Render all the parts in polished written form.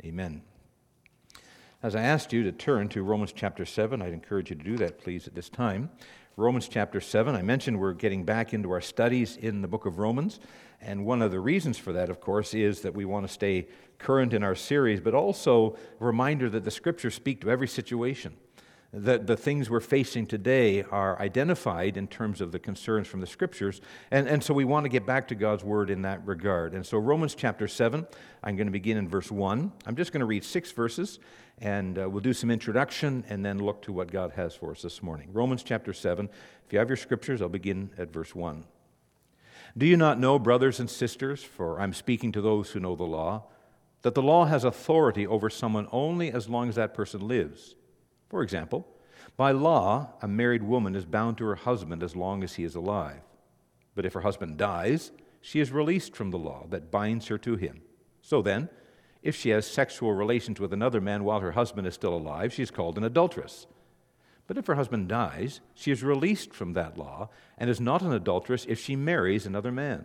Amen. As I asked you to turn to Romans chapter 7, I'd encourage you to do that, please, at this time. Romans chapter 7, I mentioned we're getting back into our studies in the book of Romans, and one of the reasons for that, of course, is that we want to stay current in our series, but also a reminder that the Scriptures speak to every situation. That the things we're facing today are identified in terms of the concerns from the Scriptures, and so we want to get back to God's Word in that regard. And so Romans chapter 7, I'm going to begin in verse 1. I'm just going to read 6 verses, and we'll do some introduction and then look to what God has for us this morning. Romans chapter 7, if you have your Scriptures, I'll begin at verse 1. Do you not know, brothers and sisters, for I'm speaking to those who know the law, that the law has authority over someone only as long as that person lives? For example, by law, a married woman is bound to her husband as long as he is alive. But if her husband dies, she is released from the law that binds her to him. So then, if she has sexual relations with another man while her husband is still alive, she is called an adulteress. But if her husband dies, she is released from that law and is not an adulteress if she marries another man.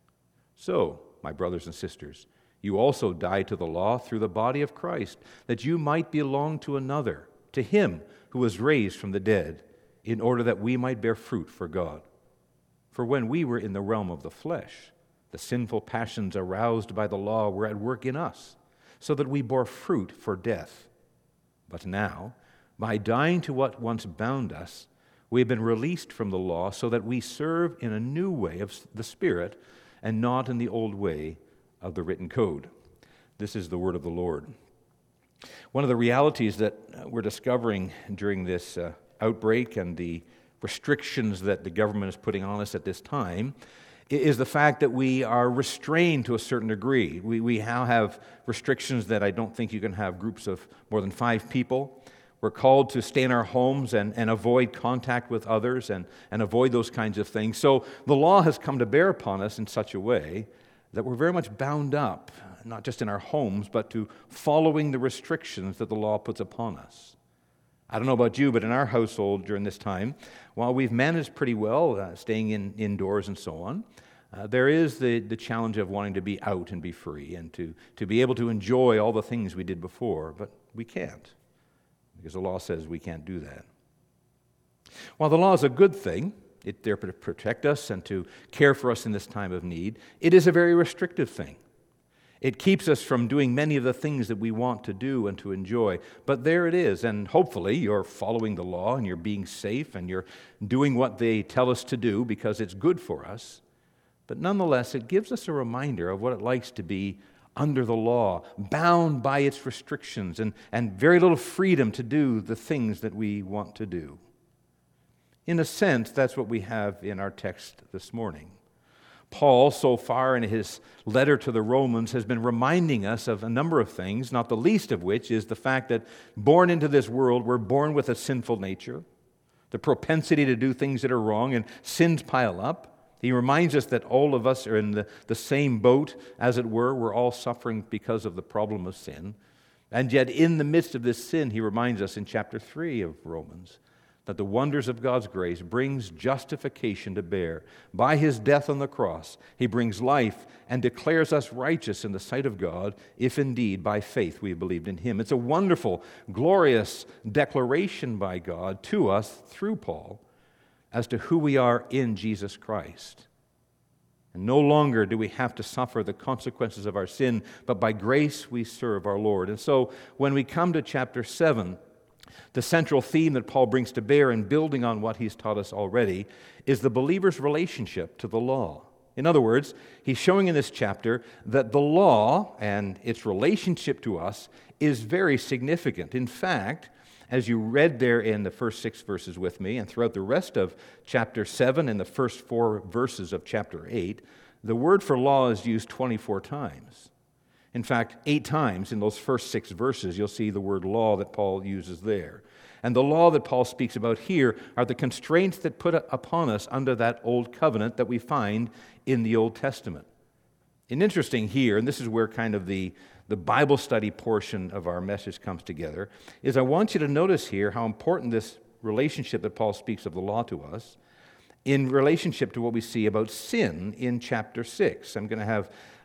So, my brothers and sisters, you also died to the law through the body of Christ, that you might belong to another, to him who was raised from the dead, in order that we might bear fruit for God. For when we were in the realm of the flesh, the sinful passions aroused by the law were at work in us, so that we bore fruit for death. But now, by dying to what once bound us, we have been released from the law, so that we serve in a new way of the Spirit, and not in the old way of the written code. This is the word of the Lord. One of the realities that we're discovering during this outbreak and the restrictions that the government is putting on us at this time is the fact that we are restrained to a certain degree. We now have restrictions that I don't think you can have groups of more than 5 people. We're called to stay in our homes and avoid contact with others and avoid those kinds of things. So the law has come to bear upon us in such a way that we're very much bound up, not just in our homes, but to following the restrictions that the law puts upon us. I don't know about you, but in our household during this time, while we've managed pretty well, staying indoors and so on, there is the challenge of wanting to be out and be free and to be able to enjoy all the things we did before, but we can't, because the law says we can't do that. While the law is a good thing, it's there to protect us and to care for us in this time of need, it is a very restrictive thing. It keeps us from doing many of the things that we want to do and to enjoy. But there it is, and hopefully you're following the law and you're being safe and you're doing what they tell us to do because it's good for us. But nonetheless, it gives us a reminder of what it likes to be under the law, bound by its restrictions and very little freedom to do the things that we want to do. In a sense, that's what we have in our text this morning. Paul, so far in his letter to the Romans, has been reminding us of a number of things, not the least of which is the fact that born into this world, we're born with a sinful nature, the propensity to do things that are wrong, and sins pile up. He reminds us that all of us are in the same boat, as it were. We're all suffering because of the problem of sin. And yet, in the midst of this sin, he reminds us in chapter 3 of Romans that the wonders of God's grace brings justification to bear. By his death on the cross, he brings life and declares us righteous in the sight of God, if indeed by faith we have believed in him. It's a wonderful, glorious declaration by God to us through Paul as to who we are in Jesus Christ. And no longer do we have to suffer the consequences of our sin, but by grace we serve our Lord. And so when we come to chapter 7, the central theme that Paul brings to bear in building on what he's taught us already is the believer's relationship to the law. In other words, he's showing in this chapter that the law and its relationship to us is very significant. In fact, as you read there in the first 6 verses with me and throughout the rest of chapter 7 and the first 4 verses of chapter 8, the word for law is used 24 times. In fact, 8 times in those first 6 verses, you'll see the word law that Paul uses there. And the law that Paul speaks about here are the constraints that put upon us under that old covenant that we find in the Old Testament. And interesting here, and this is where kind of the Bible study portion of our message comes together, is I want you to notice here how important this relationship that Paul speaks of the law to us in relationship to what we see about sin in chapter 6. I'm going to have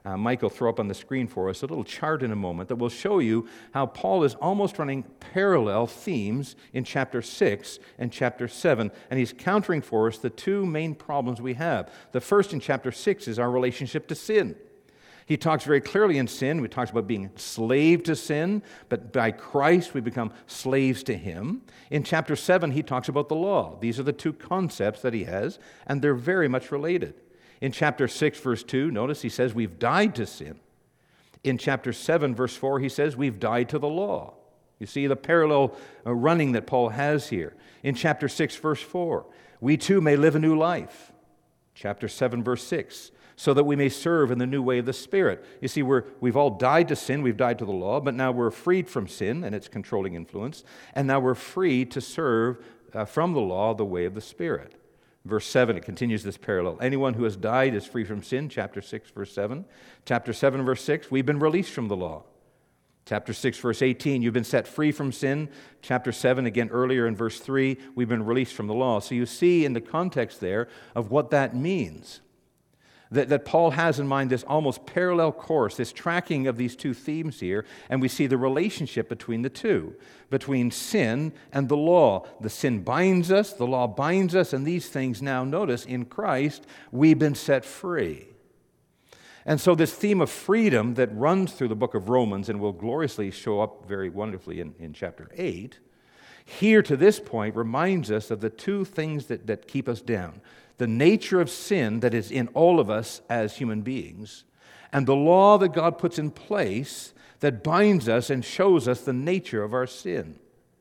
Mike will throw up on the screen for us a little chart in a moment that will show you how Paul is almost running parallel themes in chapter 6 and chapter 7, and he's countering for us the two main problems we have. The first in chapter 6 is our relationship to sin. He talks very clearly in sin. He talks about being slave to sin, but by Christ we become slaves to Him. In chapter 7, he talks about the law. These are the two concepts that he has, and they're very much related. In chapter 6, verse 2, notice he says we've died to sin. In chapter 7, verse 4, he says we've died to the law. You see the parallel running that Paul has here. In chapter 6, verse 4, we too may live a new life. Chapter 7, verse 6, so that we may serve in the new way of the Spirit. You see, we've all died to sin, we've died to the law, but now we're freed from sin and its controlling influence, and now we're free to serve from the law the way of the Spirit. Verse 7, it continues this parallel. Anyone who has died is free from sin, chapter 6, verse 7. Chapter 7, verse 6, we've been released from the law. Chapter 6, verse 18, you've been set free from sin. Chapter 7, again earlier in verse 3, we've been released from the law. So you see in the context there of what that means. That Paul has in mind this almost parallel course, this tracking of these two themes here, and we see the relationship between the two, between sin and the law. The sin binds us, the law binds us, and these things now, notice, in Christ, we've been set free. And so this theme of freedom that runs through the book of Romans and will gloriously show up very wonderfully in chapter 8, here to this point reminds us of the two things that keep us down. The nature of sin that is in all of us as human beings, and the law that God puts in place that binds us and shows us the nature of our sin.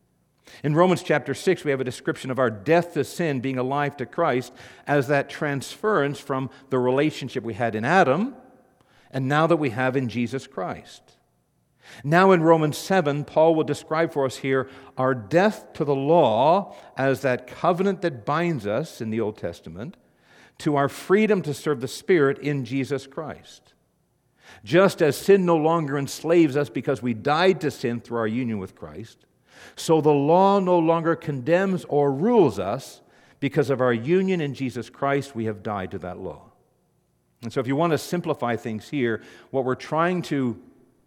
In Romans chapter 6, we have a description of our death to sin being alive to Christ as that transference from the relationship we had in Adam and now that we have in Jesus Christ. Now in Romans 7, Paul will describe for us here our death to the law as that covenant that binds us in the Old Testament to our freedom to serve the Spirit in Jesus Christ. Just as sin no longer enslaves us because we died to sin through our union with Christ, so the law no longer condemns or rules us because of our union in Jesus Christ, we have died to that law. And so if you want to simplify things here, what we're trying to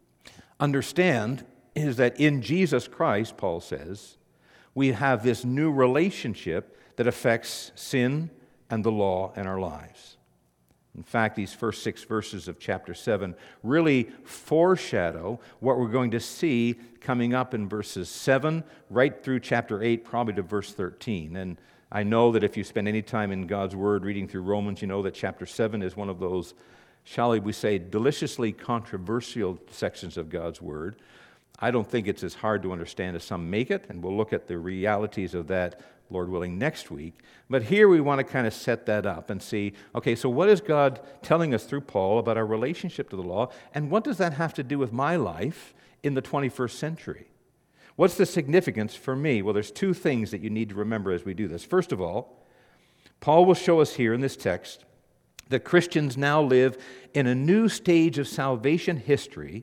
understand is that in Jesus Christ, Paul says, we have this new relationship that affects sin and the law in our lives. In fact, these first 6 verses of chapter 7 really foreshadow what we're going to see coming up in verses 7 right through chapter 8, probably to verse 13. And I know that if you spend any time in God's Word reading through Romans, you know that chapter 7 is one of those, shall we say, deliciously controversial sections of God's Word. I don't think it's as hard to understand as some make it, and we'll look at the realities of that, Lord willing, next week. But here we want to kind of set that up and see, okay, so what is God telling us through Paul about our relationship to the law, and what does that have to do with my life in the 21st century? What's the significance for me? Well, there's two things that you need to remember as we do this. First of all, Paul will show us here in this text that Christians now live in a new stage of salvation history,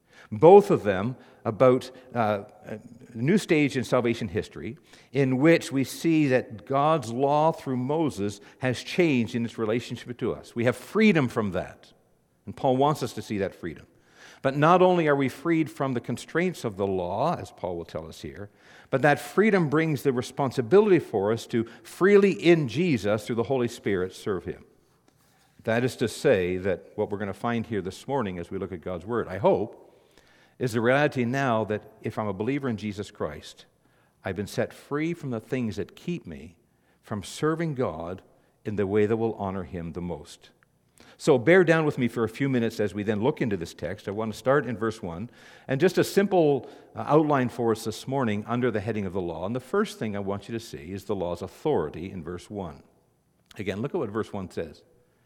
both of them about a new stage in salvation history in which we see that God's law through Moses has changed in its relationship to us. We have freedom from that, and Paul wants us to see that freedom. But not only are we freed from the constraints of the law, as Paul will tell us here, but that freedom brings the responsibility for us to freely in Jesus, through the Holy Spirit, serve Him. That is to say that what we're going to find here this morning as we look at God's Word, I hope, is the reality now that if I'm a believer in Jesus Christ, I've been set free from the things that keep me from serving God in the way that will honor Him the most. So bear down with me for a few minutes as we then look into this text. I want to start in verse 1, and just a simple outline for us this morning under the heading of the law. And the first thing I want you to see is the law's authority in verse 1. Again, look at what verse 1 says.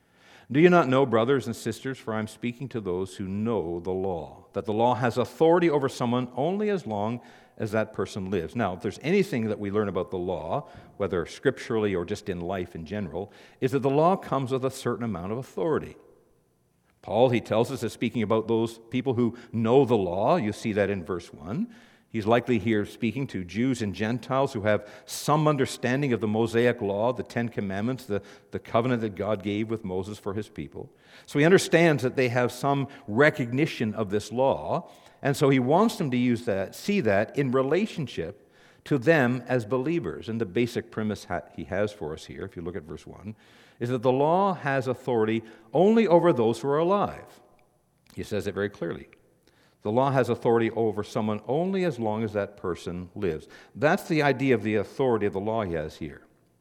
Do you not know, brothers and sisters, for I'm speaking to those who know the law, that the law has authority over someone only as long as that person lives. Now, if there's anything that we learn about the law, whether scripturally or just in life in general, is that the law comes with a certain amount of authority. Paul, he tells us, is speaking about those people who know the law. You see that in verse 1. He's likely here speaking to Jews and Gentiles who have some understanding of the Mosaic law, the Ten Commandments, the covenant that God gave with Moses for his people. So he understands that they have some recognition of this law, and so he wants them to see that in relationship to them as believers. And the basic premise he has for us here, if you look at verse 1, is that the law has authority only over those who are alive. He says it very clearly. The law has authority over someone only as long as that person lives. That's the idea of the authority of the law he has here.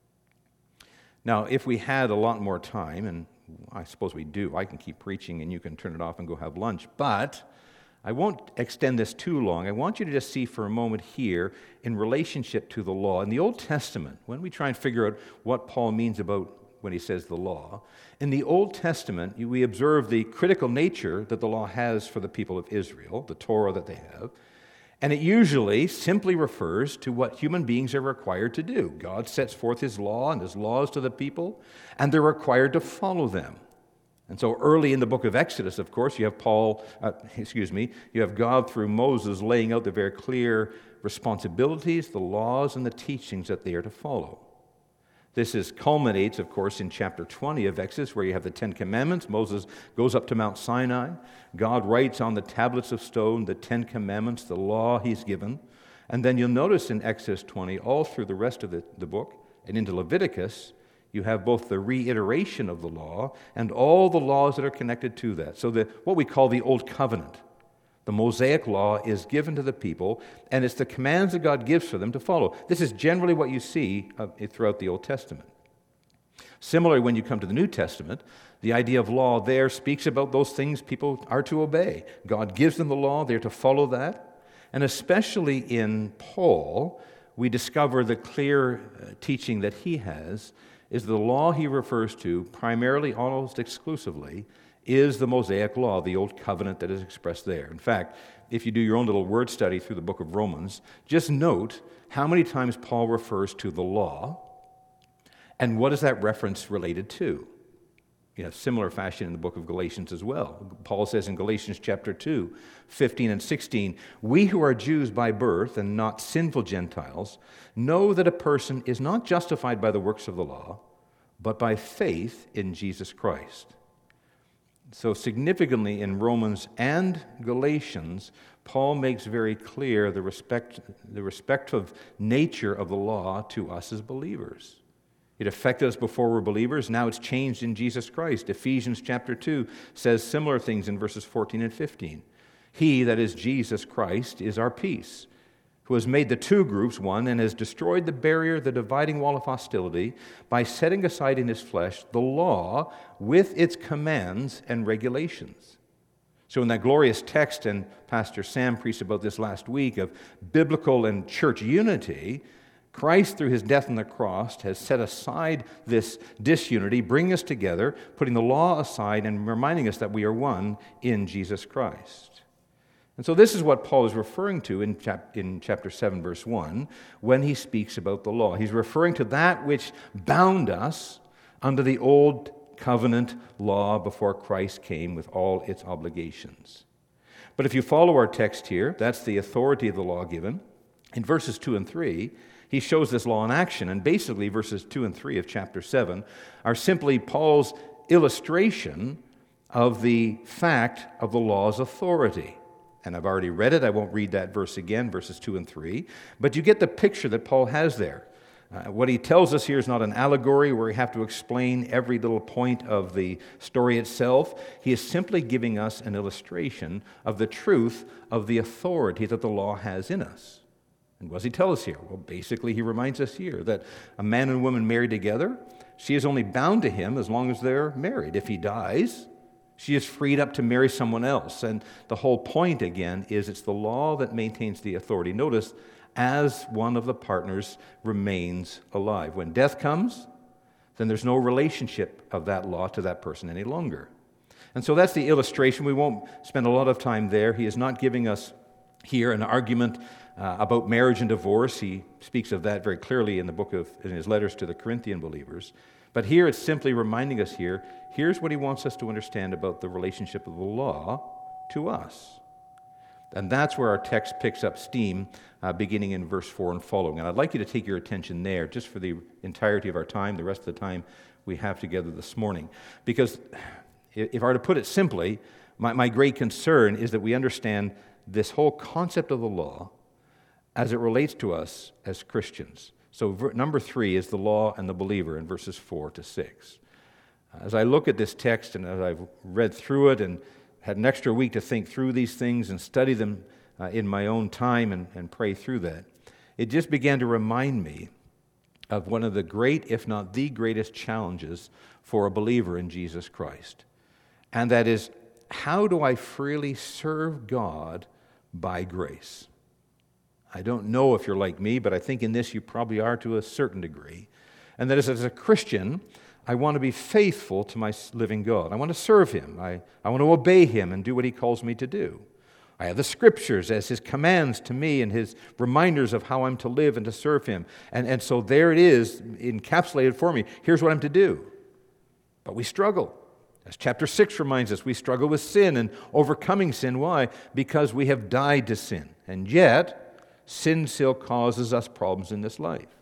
Now, if we had a lot more time, and I suppose we do, I can keep preaching and you can turn it off and go have lunch, but I won't extend this too long. I want you to just see for a moment here in relationship to the law. In the Old Testament, when we try and figure out what Paul means about when he says the law, in the Old Testament, we observe the critical nature that the law has for the people of Israel, the Torah that they have, and it usually simply refers to what human beings are required to do. God sets forth his law and his laws to the people, and they're required to follow them. And so early in the book of Exodus, of course, you have you have God through Moses laying out the very clear responsibilities, the laws, and the teachings that they are to follow. This culminates, of course, in chapter 20 of Exodus, where you have the Ten Commandments. Moses goes up to Mount Sinai. God writes on the tablets of stone the Ten Commandments, the law he's given. And then you'll notice in Exodus 20, all through the rest of the book, and into Leviticus, you have both the reiteration of the law and all the laws that are connected to that. So what we call the Old Covenant, the Mosaic law, is given to the people, and it's the commands that God gives for them to follow. This is generally what you see throughout the Old Testament. Similarly, when you come to the New Testament, the idea of law there speaks about those things people are to obey. God gives them the law, they're to follow that. And especially in Paul, we discover the clear teaching that he has is the law he refers to primarily, almost exclusively, is the Mosaic law, the Old Covenant that is expressed there. In fact, if you do your own little word study through the book of Romans, just note how many times Paul refers to the law and what is that reference related to. Similar fashion in the book of Galatians as well. Paul says in Galatians chapter 2, 15 and 16, "We who are Jews by birth and not sinful Gentiles know that a person is not justified by the works of the law, but by faith in Jesus Christ." So significantly in Romans and Galatians, Paul makes very clear the respective nature of the law to us as believers. It affected us before we're believers. Now it's changed in Jesus Christ. Ephesians chapter 2 says similar things in verses 14 and 15. He, that is Jesus Christ, is our peace, who has made the two groups one and has destroyed the barrier, the dividing wall of hostility, by setting aside in his flesh the law with its commands and regulations. So in that glorious text, and Pastor Sam preached about this last week, of biblical and church unity, Christ, through his death on the cross, has set aside this disunity, bringing us together, putting the law aside and reminding us that we are one in Jesus Christ. And so this is what Paul is referring to in chapter 7, verse 1, when he speaks about the law. He's referring to that which bound us under the old covenant law before Christ came with all its obligations. But if you follow our text here, that's the authority of the law given. In verses 2 and 3, he shows this law in action. And basically, verses 2 and 3 of chapter 7 are simply Paul's illustration of the fact of the law's authority. And I've already read it. I won't read that verse again, verses 2 and 3. But you get the picture that Paul has there. What he tells us here is not an allegory where we have to explain every little point of the story itself. He is simply giving us an illustration of the truth of the authority that the law has in us. And what does he tell us here? Well, basically, he reminds us here that a man and woman married together, she is only bound to him as long as they're married. If he dies, she is freed up to marry someone else. And the whole point, again, is it's the law that maintains the authority. Notice, as one of the partners remains alive. When death comes, then there's no relationship of that law to that person any longer. And so that's the illustration. We won't spend a lot of time there. He is not giving us here an argument about marriage and divorce. He speaks of that very clearly in his letters to the Corinthian believers. But here it's simply reminding us here's what he wants us to understand about the relationship of the law to us. And that's where our text picks up steam, beginning in verse 4 and following. And I'd like you to take your attention there just for the entirety of our time, the rest of the time we have together this morning. Because if I were to put it simply, my great concern is that we understand this whole concept of the law as it relates to us as Christians. So number 3 is the law and the believer in verses 4 to 6. As I look at this text and as I've read through it and had an extra week to think through these things and study them in my own time and pray through that, it just began to remind me of one of the great, if not the greatest challenges for a believer in Jesus Christ. And that is, how do I freely serve God by grace? I don't know if you're like me, but I think in this you probably are to a certain degree. And that is, as a Christian, I want to be faithful to my living God. I want to serve Him. I want to obey Him and do what He calls me to do. I have the Scriptures as His commands to me and His reminders of how I'm to live and to serve Him. And so there it is, encapsulated for me. Here's what I'm to do. But we struggle. As chapter 6 reminds us, we struggle with sin and overcoming sin. Why? Because we have died to sin. And yet, sin still causes us problems in this life.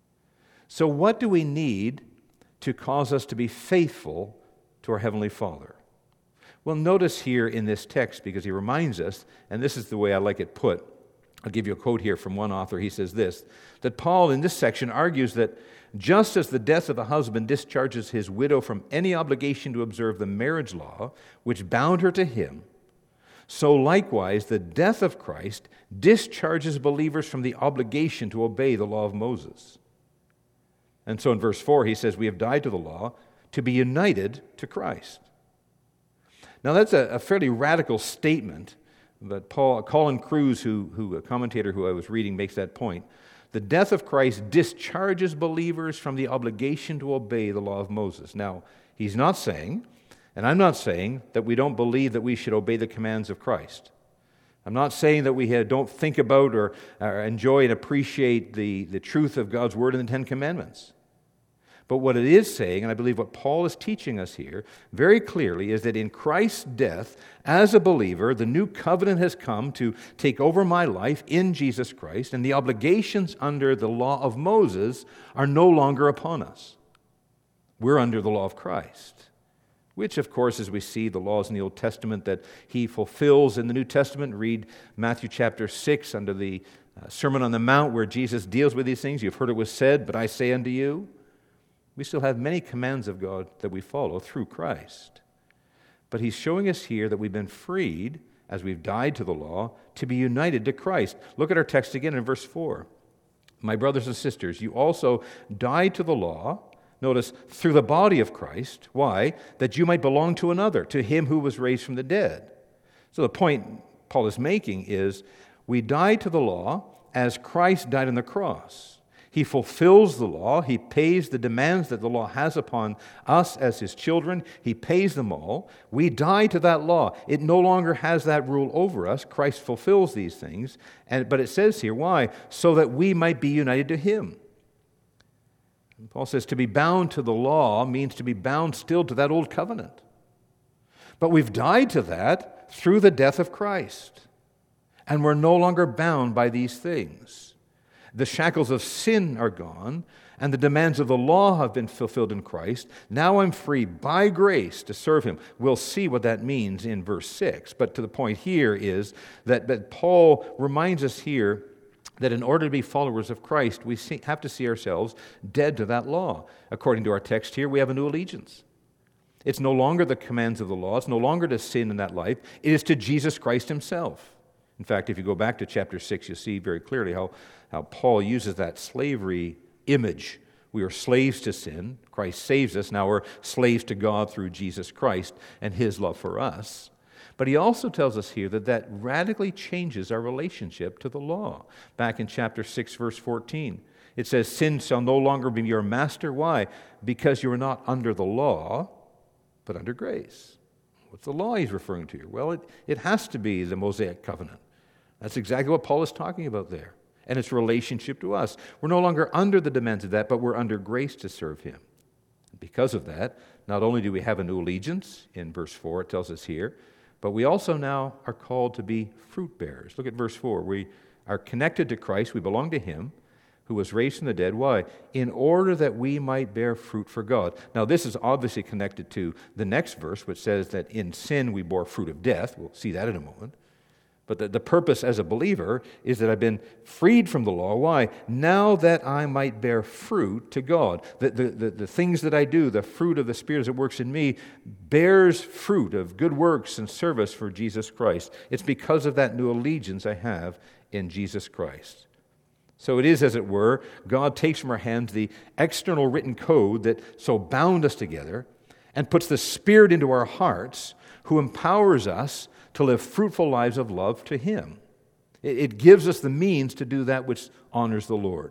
So what do we need to cause us to be faithful to our Heavenly Father? Well, notice here in this text, because he reminds us, and this is the way I like it put, I'll give you a quote here from one author. He says this, that Paul in this section argues that just as the death of the husband discharges his widow from any obligation to observe the marriage law, which bound her to him, so likewise the death of Christ discharges believers from the obligation to obey the law of Moses. And so in verse 4 he says, we have died to the law to be united to Christ. Now that's a fairly radical statement, but Colin Cruz, a commentator who I was reading, makes that point. The death of Christ discharges believers from the obligation to obey the law of Moses. Now, he's not saying, and I'm not saying, that we don't believe that we should obey the commands of Christ. I'm not saying that we don't think about or enjoy and appreciate the truth of God's Word in the Ten Commandments. But what it is saying, and I believe what Paul is teaching us here very clearly, is that in Christ's death, as a believer, the new covenant has come to take over my life in Jesus Christ, and the obligations under the law of Moses are no longer upon us. We're under the law of Christ, which, of course, as we see the laws in the Old Testament that he fulfills in the New Testament. Read Matthew chapter 6 under the Sermon on the Mount where Jesus deals with these things. You've heard it was said, but I say unto you. We still have many commands of God that we follow through Christ. But he's showing us here that we've been freed, as we've died to the law, to be united to Christ. Look at our text again in verse 4. My brothers and sisters, you also died to the law, notice, through the body of Christ. Why? That you might belong to another, to him who was raised from the dead. So the point Paul is making is, we died to the law as Christ died on the cross. He fulfills the law. He pays the demands that the law has upon us as his children. He pays them all. We die to that law. It no longer has that rule over us. Christ fulfills these things. But it says here, why? So that we might be united to him. And Paul says to be bound to the law means to be bound still to that old covenant. But we've died to that through the death of Christ. And we're no longer bound by these things. The shackles of sin are gone, and the demands of the law have been fulfilled in Christ. Now I'm free by grace to serve him. We'll see what that means in verse 6. But to the point here is that Paul reminds us here that in order to be followers of Christ, we have to see ourselves dead to that law. According to our text here, we have a new allegiance. It's no longer the commands of the law. It's no longer to sin in that life. It is to Jesus Christ himself. In fact, if you go back to chapter 6, you see very clearly how Paul uses that slavery image. We are slaves to sin. Christ saves us. Now we're slaves to God through Jesus Christ and his love for us. But he also tells us here that radically changes our relationship to the law. Back in chapter 6, verse 14, it says, sin shall no longer be your master. Why? Because you are not under the law, but under grace. What's the law he's referring to here? Well, it has to be the Mosaic covenant. That's exactly what Paul is talking about there. And its relationship to us. We're no longer under the demands of that, but we're under grace to serve him. Because of that, not only do we have a new allegiance, in verse 4 it tells us here, But we also now are called to be fruit bearers. Look at verse 4. We are connected to Christ. We belong to Him who was raised from the dead. Why? In order that we might bear fruit for God. Now, this is obviously connected to the next verse, which says that in sin we bore fruit of death. We'll see that in a moment. But the purpose as a believer is that I've been freed from the law. Why? Now that I might bear fruit to God. The things that I do, the fruit of the Spirit that works in me, bears fruit of good works and service for Jesus Christ. It's because of that new allegiance I have in Jesus Christ. So it is, as it were, God takes from our hands the external written code that so bound us together and puts the Spirit into our hearts, who empowers us to live fruitful lives of love to Him. It gives us the means to do that which honors the Lord.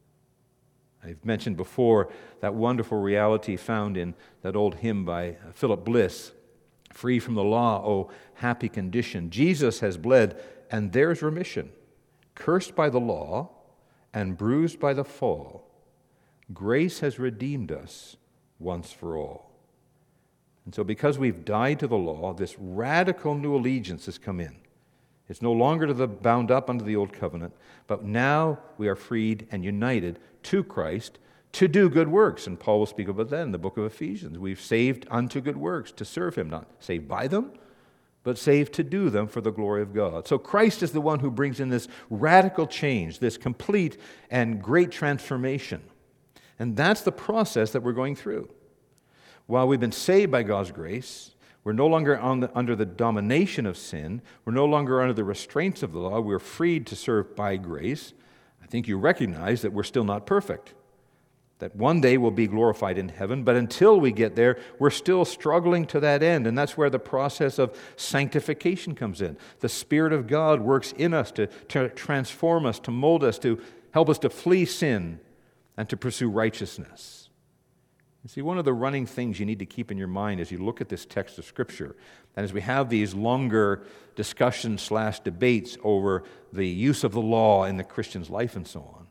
I've mentioned before that wonderful reality found in that old hymn by Philip Bliss, "Free from the law, oh happy condition. Jesus has bled, and there's remission. Cursed by the law and bruised by the fall, grace has redeemed us once for all." And so because we've died to the law, this radical new allegiance has come in. It's no longer bound up under the old covenant, but now we are freed and united to Christ to do good works. And Paul will speak about that in the book of Ephesians. We've saved unto good works, to serve Him, not saved by them, but saved to do them for the glory of God. So Christ is the one who brings in this radical change, this complete and great transformation. And that's the process that we're going through. While we've been saved by God's grace, we're no longer under the domination of sin. We're no longer under the restraints of the law. We're freed to serve by grace. I think you recognize that we're still not perfect, that one day we'll be glorified in heaven, but until we get there, we're still struggling to that end, and that's where the process of sanctification comes in. The Spirit of God works in us to transform us, to mold us, to help us to flee sin and to pursue righteousness. See, one of the running things you need to keep in your mind as you look at this text of Scripture, and as we have these longer discussions/debates over the use of the law in the Christian's life and so on,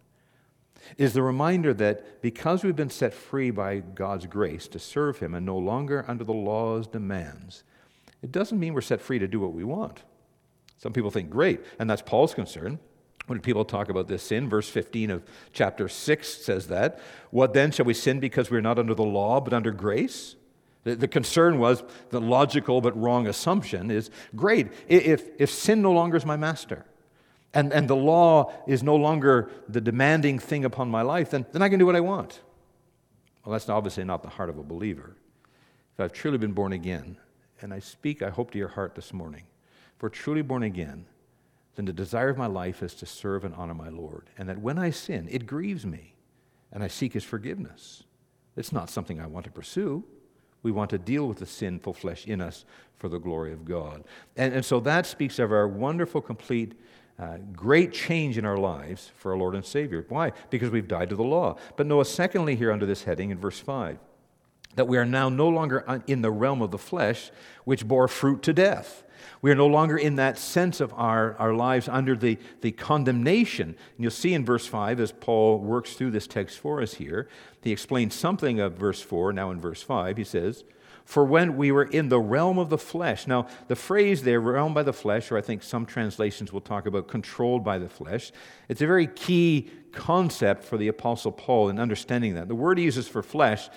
is the reminder that because we've been set free by God's grace to serve Him and no longer under the law's demands, it doesn't mean we're set free to do what we want. Some people think, great, and that's Paul's concern. When people talk about this sin, verse 15 of chapter 6 says that. What then, shall we sin because we're not under the law but under grace? The concern was, the logical but wrong assumption is, great, if sin no longer is my master, and the law is no longer the demanding thing upon my life, then I can do what I want. Well, that's obviously not the heart of a believer. If I've truly been born again, and I speak, I hope, to your heart this morning, if we're truly born again, then the desire of my life is to serve and honor my Lord. And that when I sin, it grieves me, and I seek His forgiveness. It's not something I want to pursue. We want to deal with the sinful flesh in us for the glory of God. And so that speaks of our wonderful, complete, great change in our lives for our Lord and Savior. Why? Because we've died to the law. But notice, secondly, here under this heading in verse 5, that we are now no longer in the realm of the flesh, which bore fruit to death. We are no longer in that sense of our lives under the condemnation. And you'll see in verse 5, as Paul works through this text for us here, he explains something of verse 4. Now in verse 5, he says, "For when we were in the realm of the flesh." Now, the phrase there, realm by the flesh, or I think some translations will talk about controlled by the flesh, it's a very key concept for the Apostle Paul in understanding that. The word he uses for flesh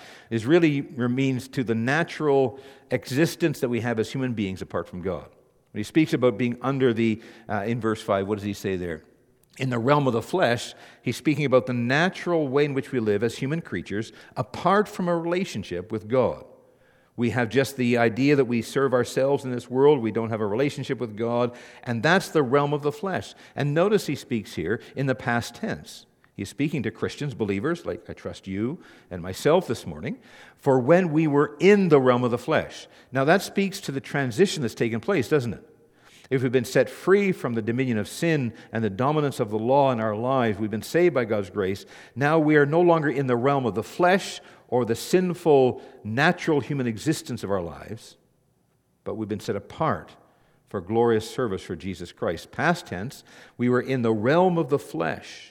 means to the natural existence that we have as human beings apart from God. When he speaks about being under in verse 5, what does he say there? In the realm of the flesh, he's speaking about the natural way in which we live as human creatures apart from a relationship with God. We have just the idea that we serve ourselves in this world. We don't have a relationship with God, and that's the realm of the flesh. And notice he speaks here in the past tense. He's speaking to Christians, believers, like I trust you and myself this morning, for when we were in the realm of the flesh. Now that speaks to the transition that's taken place, doesn't it? If we've been set free from the dominion of sin and the dominance of the law in our lives, we've been saved by God's grace, now we are no longer in the realm of the flesh or the sinful, natural human existence of our lives, but we've been set apart for glorious service for Jesus Christ. Past tense, we were in the realm of the flesh.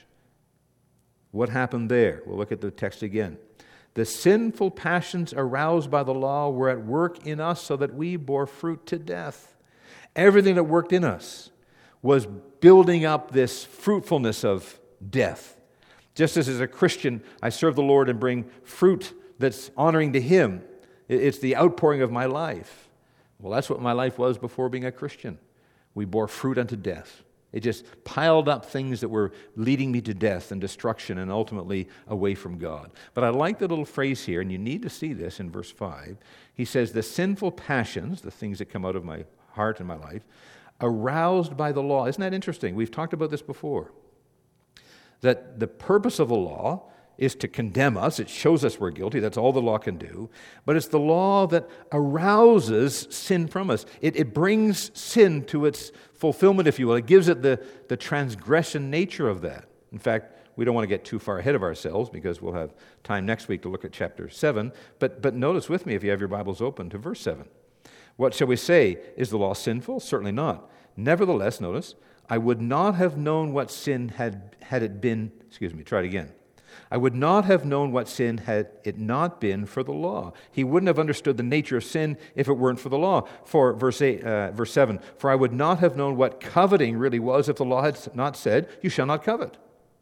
What happened there? We'll look at the text again. The sinful passions aroused by the law were at work in us so that we bore fruit to death. Everything that worked in us was building up this fruitfulness of death. Just as a Christian, I serve the Lord and bring fruit that's honoring to Him. It's the outpouring of my life. Well, that's what my life was before being a Christian. We bore fruit unto death. It just piled up things that were leading me to death and destruction and ultimately away from God. But I like the little phrase here, and you need to see this in verse 5. He says, the sinful passions, the things that come out of my heart and my life, aroused by the law. Isn't that interesting? We've talked about this before. That the purpose of the law is to condemn us. It shows us we're guilty. That's all the law can do. But it's the law that arouses sin from us. It brings sin to its fulfillment, if you will. It gives it the transgression nature of that. In fact, we don't want to get too far ahead of ourselves because we'll have time next week to look at chapter 7. But notice with me, if you have your Bibles open, to verse 7. What shall we say? Is the law sinful? Certainly not. Nevertheless, notice, I would not have known what sin had it been, try it again. I would not have known what sin had it not been for the law. He wouldn't have understood the nature of sin if it weren't for the law. For verse 7, for I would not have known what coveting really was if the law had not said, you shall not covet.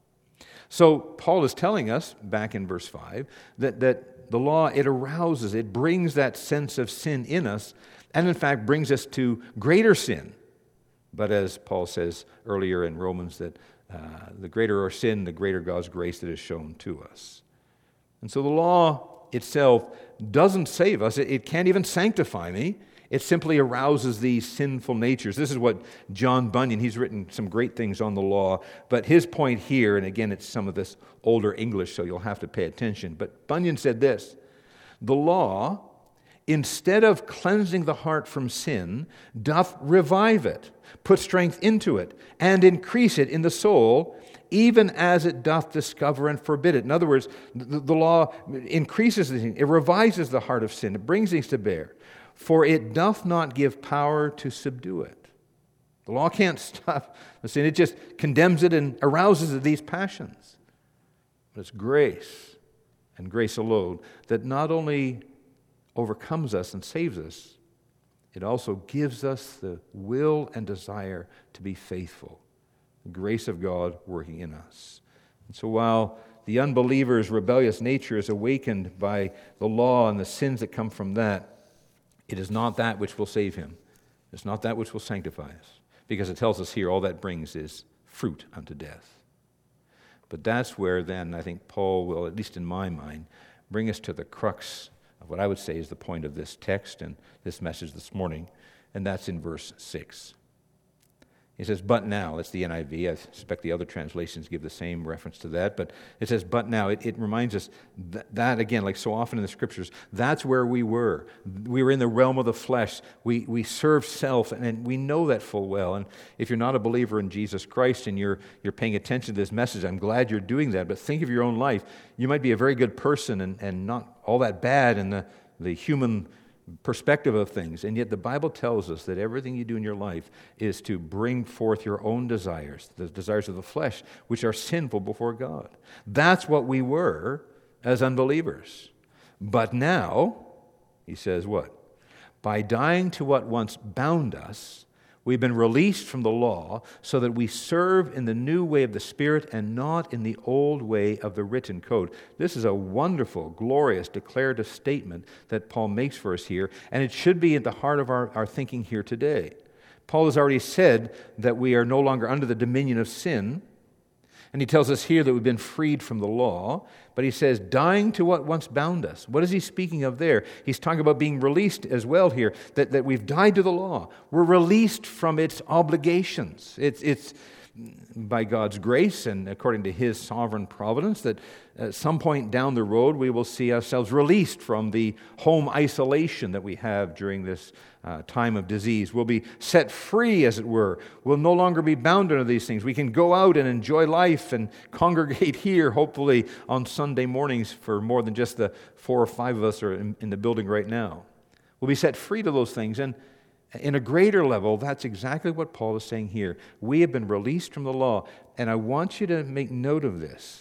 So Paul is telling us, back in verse 5, that the law, it arouses, it brings that sense of sin in us, and in fact brings us to greater sin. But as Paul says earlier in Romans, that the greater our sin, the greater God's grace that is shown to us. And so the law itself doesn't save us. It can't even sanctify me. It simply arouses these sinful natures. This is what John Bunyan, he's written some great things on the law, but his point here, and again it's some of this older English, so you'll have to pay attention, but Bunyan said this, the law, instead of cleansing the heart from sin, doth revive it, put strength into it, and increase it in the soul, even as it doth discover and forbid it. In other words, the law increases the sin, it revises the heart of sin, it brings things to bear, for it doth not give power to subdue it. The law can't stop the sin, it just condemns it and arouses these passions. But it's grace, and grace alone, that not only overcomes us and saves us, it also gives us the will and desire to be faithful. The grace of God working in us. And so while the unbeliever's rebellious nature is awakened by the law and the sins that come from that, it is not that which will save him. It's not that which will sanctify us. Because it tells us here all that brings is fruit unto death. But that's where then I think Paul will, at least in my mind, bring us to the crux of what I would say is the point of this text and this message this morning, and that's in verse 6. He says, but now, that's the NIV. I suspect the other translations give the same reference to that, but it says, but now. It reminds us that, again, like so often in the Scriptures, that's where we were. We were in the realm of the flesh. We served self, and we know that full well. And if you're not a believer in Jesus Christ and you're paying attention to this message, I'm glad you're doing that, but think of your own life. You might be a very good person and not all that bad in the human perspective of things, and yet the Bible tells us that everything you do in your life is to bring forth your own desires, the desires of the flesh, which are sinful before God. That's what we were as unbelievers. But now, he says what? By dying to what once bound us, we've been released from the law so that we serve in the new way of the Spirit and not in the old way of the written code. This is a wonderful, glorious, declarative statement that Paul makes for us here, and it should be at the heart of our thinking here today. Paul has already said that we are no longer under the dominion of sin, and he tells us here that we've been freed from the law, but he says, dying to what once bound us. What is he speaking of there? He's talking about being released as well here, that we've died to the law. We're released from its obligations. It's by God's grace and according to His sovereign providence that at some point down the road we will see ourselves released from the home isolation that we have during this time of disease. We'll be set free, as it were. We'll no longer be bound under these things. We can go out and enjoy life and congregate here, hopefully, on Sunday mornings for more than just the 4 or 5 of us are in the building right now. We'll be set free to those things, and in a greater level, that's exactly what Paul is saying here. We have been released from the law, and I want you to make note of this.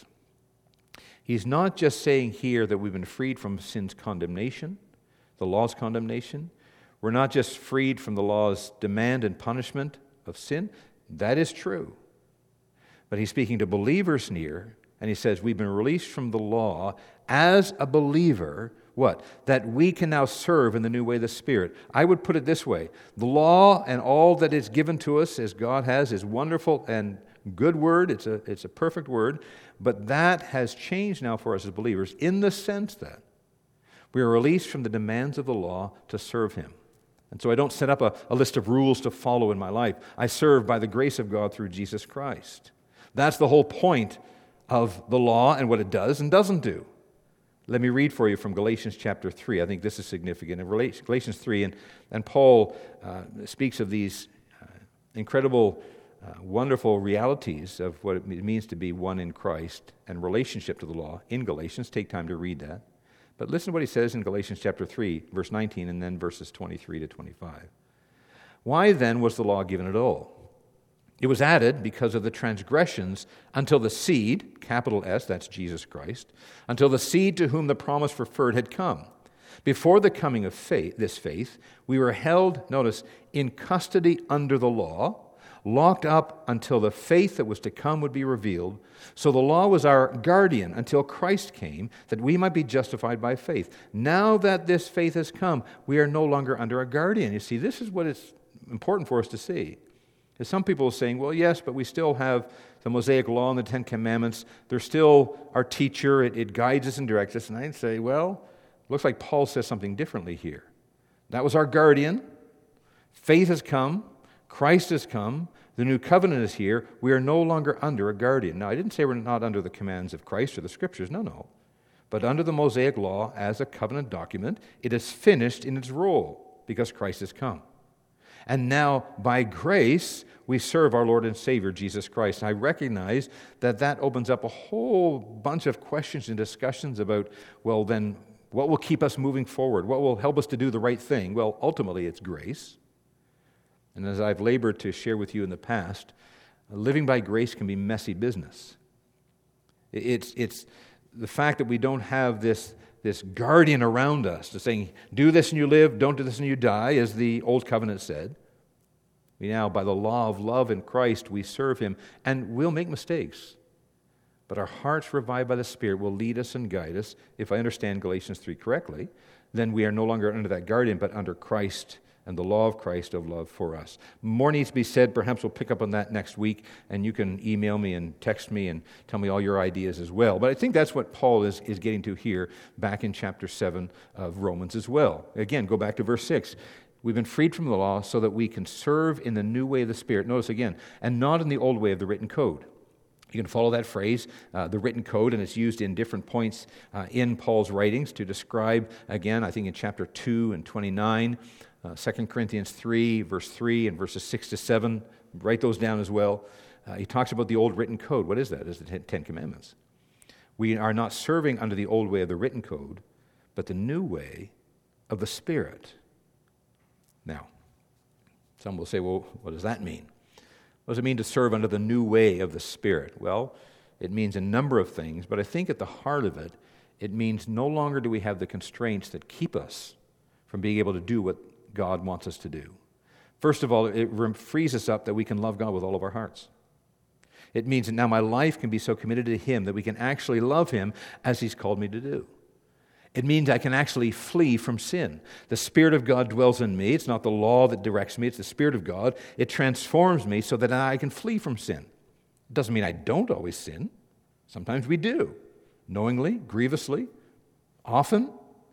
He's not just saying here that we've been freed from sin's condemnation, the law's condemnation. We're not just freed from the law's demand and punishment of sin. That is true. But he's speaking to believers here, and he says we've been released from the law as a believer. What? That we can now serve in the new way of the Spirit. I would put it this way. The law and all that is given to us as God has is wonderful and good word. It's a perfect word. But that has changed now for us as believers in the sense that we are released from the demands of the law to serve Him. And so I don't set up a list of rules to follow in my life. I serve by the grace of God through Jesus Christ. That's the whole point of the law and what it does and doesn't do. Let me read for you from Galatians chapter 3. I think this is significant. In Galatians 3, and Paul speaks of these incredible, wonderful realities of what it means to be one in Christ and relationship to the law in Galatians. Take time to read that. But listen to what he says in Galatians chapter 3, verse 19, and then verses 23 to 25. Why then was the law given at all? It was added because of the transgressions until the seed, capital S, that's Jesus Christ, until the seed to whom the promise referred had come. Before the coming of this faith, we were held, notice, in custody under the law, locked up until the faith that was to come would be revealed. So the law was our guardian until Christ came, that we might be justified by faith. Now that this faith has come, we are no longer under a guardian. You see, this is what is important for us to see. As some people are saying, well, yes, but we still have the Mosaic Law and the Ten Commandments. They're still our teacher. It guides us and directs us. And I'd say, well, it looks like Paul says something differently here. That was our guardian. Faith has come. Christ has come. The new covenant is here. We are no longer under a guardian. Now, I didn't say we're not under the commands of Christ or the Scriptures. No. But under the Mosaic Law, as a covenant document, it is finished in its role because Christ has come. And now, by grace, we serve our Lord and Savior, Jesus Christ. I recognize that opens up a whole bunch of questions and discussions about, well, then, what will keep us moving forward? What will help us to do the right thing? Well, ultimately, it's grace. And as I've labored to share with you in the past, living by grace can be messy business. It's the fact that we don't have this guardian around us to saying, do this and you live, don't do this and you die, as the Old Covenant said. We now, by the law of love in Christ, we serve Him, and we'll make mistakes. But our hearts revived by the Spirit will lead us and guide us. If I understand Galatians 3 correctly, then we are no longer under that guardian, but under Christ and the law of Christ of love for us. More needs to be said. Perhaps we'll pick up on that next week, and you can email me and text me and tell me all your ideas as well. But I think that's what Paul is getting to here back in chapter 7 of Romans as well. Again, go back to verse 6. We've been freed from the law so that we can serve in the new way of the Spirit. Notice again, and not in the old way of the written code. You can follow that phrase, the written code, and it's used in different points in Paul's writings to describe, again, I think in chapter 2 and 29, 2 Corinthians 3, verse 3, and verses 6 to 7. Write those down as well. He talks about the old written code. What is that? It's the Ten Commandments. We are not serving under the old way of the written code, but the new way of the Spirit. Now, some will say, well, what does that mean? What does it mean to serve under the new way of the Spirit? Well, it means a number of things, but I think at the heart of it, it means no longer do we have the constraints that keep us from being able to do what God wants us to do. First of all, it frees us up that we can love God with all of our hearts. It means that now my life can be so committed to Him that we can actually love Him as He's called me to do. It means I can actually flee from sin. The Spirit of God dwells in me. It's not the law that directs me. It's the Spirit of God. It transforms me so that I can flee from sin. It doesn't mean I don't always sin. Sometimes we do, knowingly, grievously, often.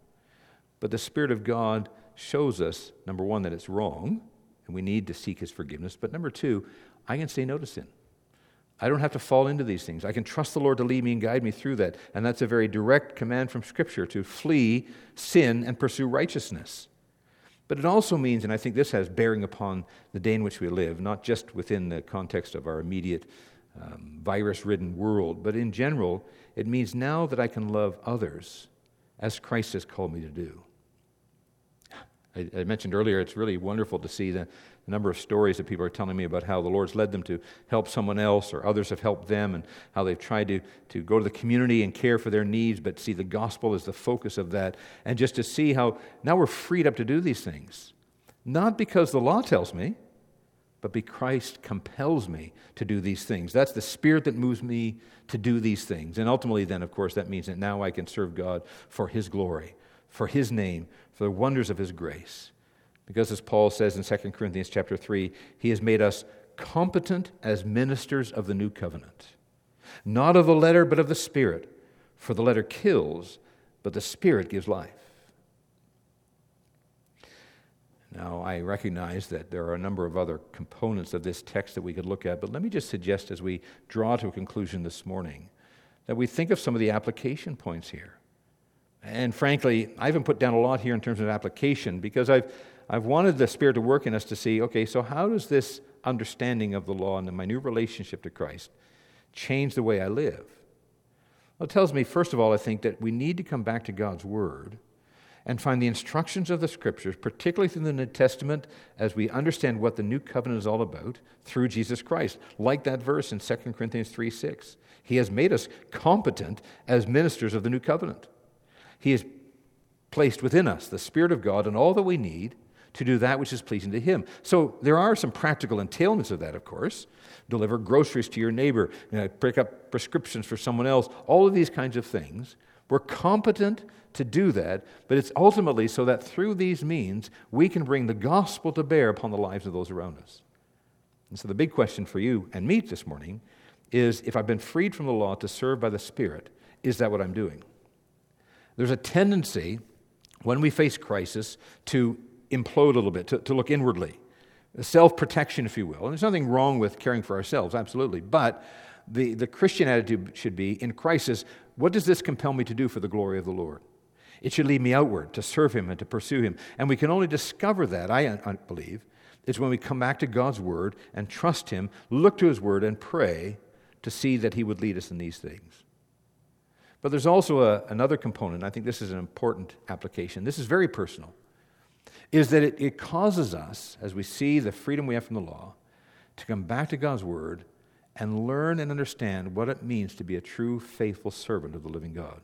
But the Spirit of God shows us, number one, that it's wrong, and we need to seek His forgiveness. But number two, I can say no to sin. I don't have to fall into these things. I can trust the Lord to lead me and guide me through that. And that's a very direct command from Scripture to flee sin and pursue righteousness. But it also means, and I think this has bearing upon the day in which we live, not just within the context of our immediate virus-ridden world, but in general, it means now that I can love others as Christ has called me to do. I mentioned earlier, it's really wonderful to see the number of stories that people are telling me about how the Lord's led them to help someone else or others have helped them, and how they've tried to go to the community and care for their needs, but see the gospel as the focus of that. And just to see how now we're freed up to do these things. Not because the law tells me, but because Christ compels me to do these things. That's the Spirit that moves me to do these things. And ultimately then, of course, that means that now I can serve God for His glory, for His name, for the wonders of His grace. Because as Paul says in 2 Corinthians chapter 3, He has made us competent as ministers of the new covenant. Not of the letter, but of the Spirit. For the letter kills, but the Spirit gives life. Now, I recognize that there are a number of other components of this text that we could look at, but let me just suggest as we draw to a conclusion this morning that we think of some of the application points here. And frankly, I haven't put down a lot here in terms of application because I've wanted the Spirit to work in us to see, okay, so how does this understanding of the law and my new relationship to Christ change the way I live? Well, it tells me, first of all, I think that we need to come back to God's Word and find the instructions of the Scriptures, particularly through the New Testament, as we understand what the new covenant is all about through Jesus Christ. Like that verse in 2 Corinthians 3:6. He has made us competent as ministers of the new covenant. He has placed within us the Spirit of God and all that we need to do that which is pleasing to Him. So there are some practical entailments of that, of course. Deliver groceries to your neighbor, pick up prescriptions for someone else, all of these kinds of things. We're competent to do that, but it's ultimately so that through these means we can bring the gospel to bear upon the lives of those around us. And so the big question for you and me this morning is, if I've been freed from the law to serve by the Spirit, is that what I'm doing? There's a tendency when we face crisis to implode a little bit, to look inwardly. Self-protection, if you will. And there's nothing wrong with caring for ourselves, absolutely. But the Christian attitude should be, in crisis, what does this compel me to do for the glory of the Lord? It should lead me outward to serve Him and to pursue Him. And we can only discover that, I believe, is when we come back to God's Word and trust Him, look to His Word and pray to see that He would lead us in these things. But there's also another component. I think this is an important application. This is very personal. Is that it causes us, as we see the freedom we have from the law, to come back to God's Word and learn and understand what it means to be a true, faithful servant of the living God.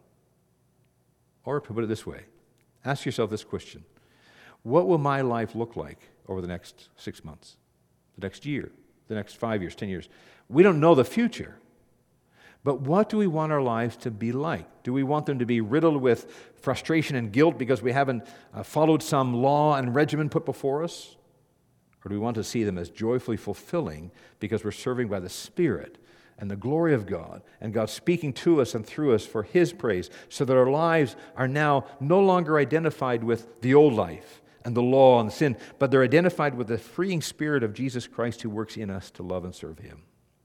Or to put it this way, ask yourself this question: what will my life look like over the next 6 months, the next year, the next 5 years, 10 years? We don't know the future, but what do we want our lives to be like? Do we want them to be riddled with frustration and guilt because we haven't followed some law and regimen put before us? Or do we want to see them as joyfully fulfilling because we're serving by the Spirit and the glory of God, and God speaking to us and through us for His praise, so that our lives are now no longer identified with the old life and the law and sin, but they're identified with the freeing Spirit of Jesus Christ who works in us to love and serve Him.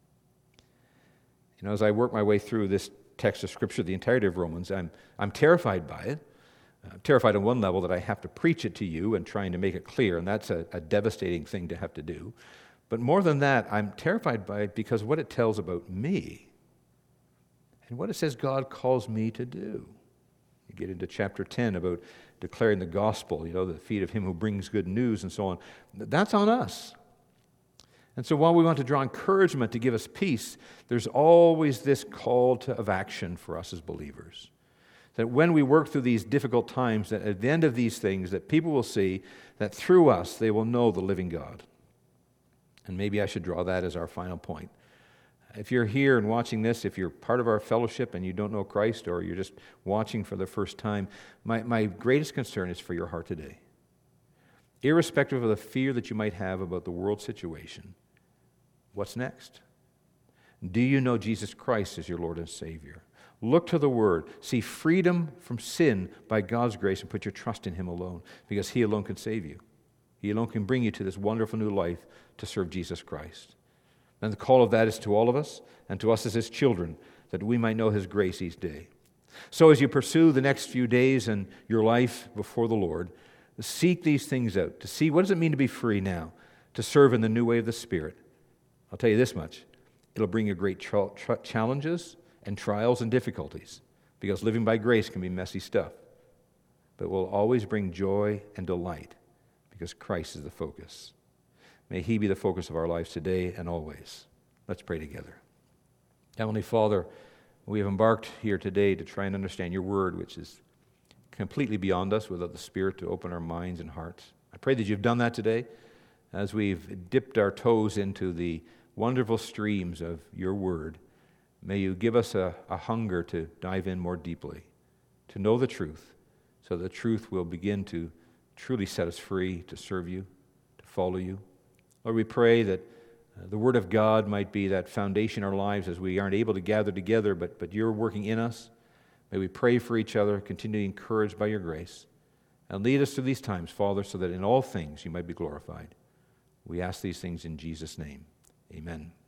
As I work my way through this text of Scripture, the entirety of Romans, I'm terrified by it. I'm terrified on one level that I have to preach it to you and trying to make it clear, and that's a devastating thing to have to do. But more than that, I'm terrified by it because what it tells about me and what it says God calls me to do. You get into chapter 10 about declaring the gospel, the feet of Him who brings good news and so on. That's on us. And so while we want to draw encouragement to give us peace, there's always this call of action for us as believers. That when we work through these difficult times, that at the end of these things, that people will see that through us they will know the living God. And maybe I should draw that as our final point. If you're here and watching this, if you're part of our fellowship and you don't know Christ, or you're just watching for the first time, my greatest concern is for your heart today. Irrespective of the fear that you might have about the world situation, what's next? Do you know Jesus Christ as your Lord and Savior? Look to the Word. See freedom from sin by God's grace and put your trust in Him alone, because He alone can save you. He alone can bring you to this wonderful new life to serve Jesus Christ. And the call of that is to all of us and to us as His children, that we might know His grace each day. So as you pursue the next few days in your life before the Lord, seek these things out, to see what does it mean to be free now, to serve in the new way of the Spirit. I'll tell you this much: it'll bring you great challenges and trials and difficulties, because living by grace can be messy stuff. But will always bring joy and delight, because Christ is the focus. May He be the focus of our lives today and always. Let's pray together. Heavenly Father, we have embarked here today to try and understand Your Word, which is completely beyond us without the Spirit to open our minds and hearts. I pray that you've done that today as we've dipped our toes into the wonderful streams of your word. May you give us a hunger to dive in more deeply, to know the truth, so the truth will begin to truly set us free to serve you, to follow you. Lord, we pray that the Word of God might be that foundation in our lives as we aren't able to gather together, but you're working in us. May we pray for each other, continue to be encouraged by your grace, and lead us through these times, Father, so that in all things you might be glorified. We ask these things in Jesus' name. Amen.